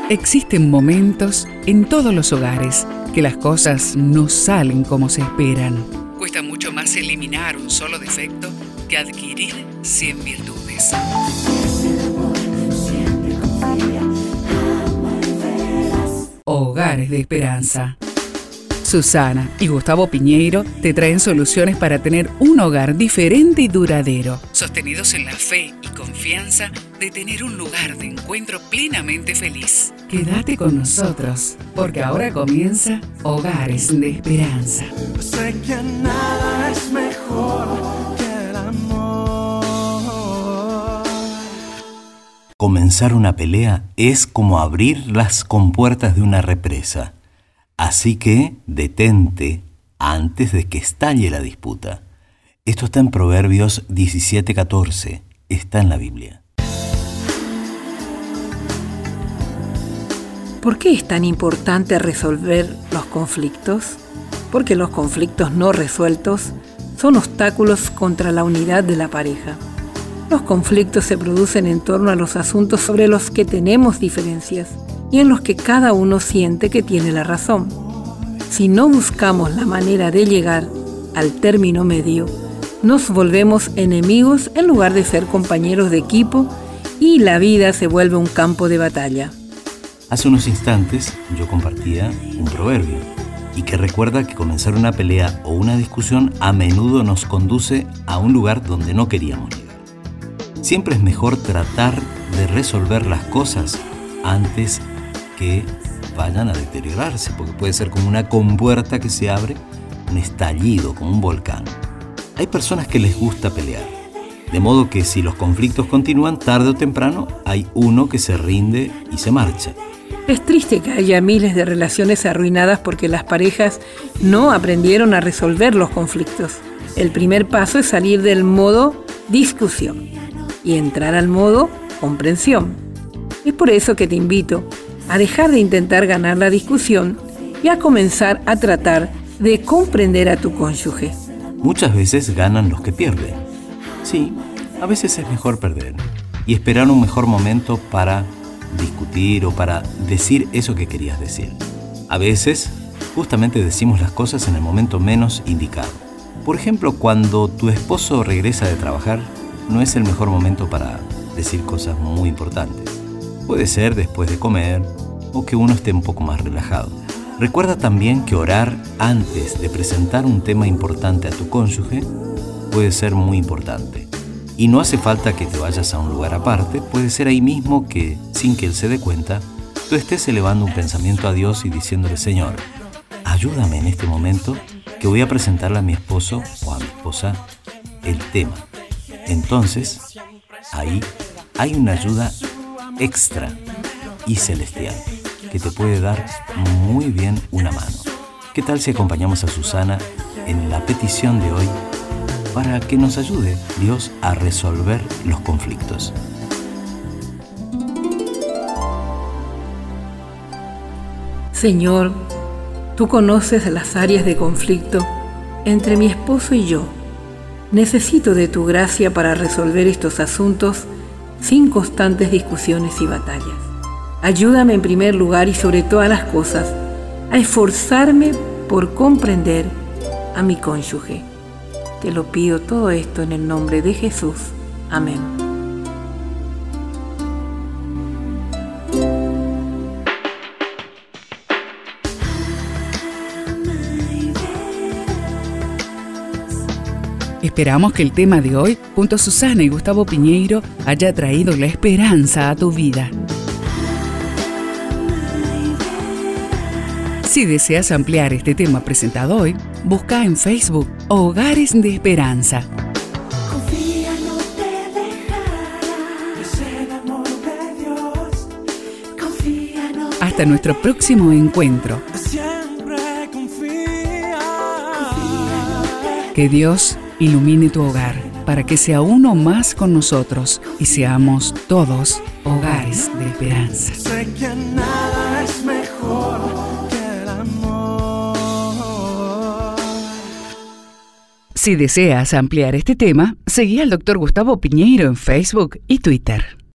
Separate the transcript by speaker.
Speaker 1: Existen momentos en todos los hogares que las cosas no salen como se esperan. Cuesta mucho más eliminar un solo defecto que adquirir 100 virtudes. Hogares de Esperanza. Susana y Gustavo Piñeiro te traen soluciones para tener un hogar diferente y duradero, sostenidos en la fe y confianza de tener un lugar de encuentro plenamente feliz. Quédate con nosotros, porque ahora comienza Hogares de Esperanza.
Speaker 2: Sé que nada es mejor que el amor.
Speaker 3: Comenzar una pelea es como abrir las compuertas de una represa. Así que detente antes de que estalle la disputa. Esto está en Proverbios 17:14. Está en la Biblia.
Speaker 4: ¿Por qué es tan importante resolver los conflictos? Porque los conflictos no resueltos son obstáculos contra la unidad de la pareja. Los conflictos se producen en torno a los asuntos sobre los que tenemos diferencias y en los que cada uno siente que tiene la razón. Si no buscamos la manera de llegar al término medio, nos volvemos enemigos en lugar de ser compañeros de equipo y la vida se vuelve un campo de batalla.
Speaker 3: Hace unos instantes yo compartía un proverbio y que recuerda que comenzar una pelea o una discusión a menudo nos conduce a un lugar donde no queríamos llegar. Siempre es mejor tratar de resolver las cosas antes que vayan a deteriorarse, porque puede ser como una compuerta que se abre, un estallido, como un volcán. Hay personas que les gusta pelear, de modo que si los conflictos continúan, tarde o temprano hay uno que se rinde y se marcha.
Speaker 4: Es triste que haya miles de relaciones arruinadas porque las parejas no aprendieron a resolver los conflictos. El primer paso es salir del modo discusión y entrar al modo comprensión. Es por eso que te invito a dejar de intentar ganar la discusión y a comenzar a tratar de comprender a tu cónyuge.
Speaker 3: Muchas veces ganan los que pierden. Sí, a veces es mejor perder y esperar un mejor momento para discutir o para decir eso que querías decir. A veces, justamente decimos las cosas en el momento menos indicado. Por ejemplo, cuando tu esposo regresa de trabajar, no es el mejor momento para decir cosas muy importantes. Puede ser después de comer o que uno esté un poco más relajado. Recuerda también que orar antes de presentar un tema importante a tu cónyuge puede ser muy importante. Y no hace falta que te vayas a un lugar aparte, puede ser ahí mismo que, sin que él se dé cuenta, tú estés elevando un pensamiento a Dios y diciéndole: Señor, ayúdame en este momento que voy a presentarle a mi esposo o a mi esposa el tema. Entonces, ahí hay una ayuda extra y celestial que te puede dar muy bien una mano. ¿Qué tal si acompañamos a Susana en la petición de hoy para que nos ayude Dios a resolver los conflictos?
Speaker 4: Señor, tú conoces las áreas de conflicto entre mi esposo y yo. Necesito de tu gracia para resolver estos asuntos sin constantes discusiones y batallas. Ayúdame en primer lugar y sobre todas las cosas a esforzarme por comprender a mi cónyuge. Te lo pido todo esto en el nombre de Jesús. Amén.
Speaker 1: Esperamos que el tema de hoy, junto a Susana y Gustavo Piñeiro, haya traído la esperanza a tu vida. Si deseas ampliar este tema presentado hoy, busca en Facebook Hogares de Esperanza.
Speaker 2: Confía, no te dejará, es el amor de Dios. Confía, no te
Speaker 1: Hasta nuestro próximo encuentro.
Speaker 2: siempre confía.
Speaker 1: Que Dios ilumine tu hogar para que sea uno más con nosotros y seamos todos hogares de esperanza.
Speaker 2: Sé que nada es mejor que el amor.
Speaker 1: Si deseas ampliar este tema, seguí al Dr. Gustavo Piñeiro en Facebook y Twitter.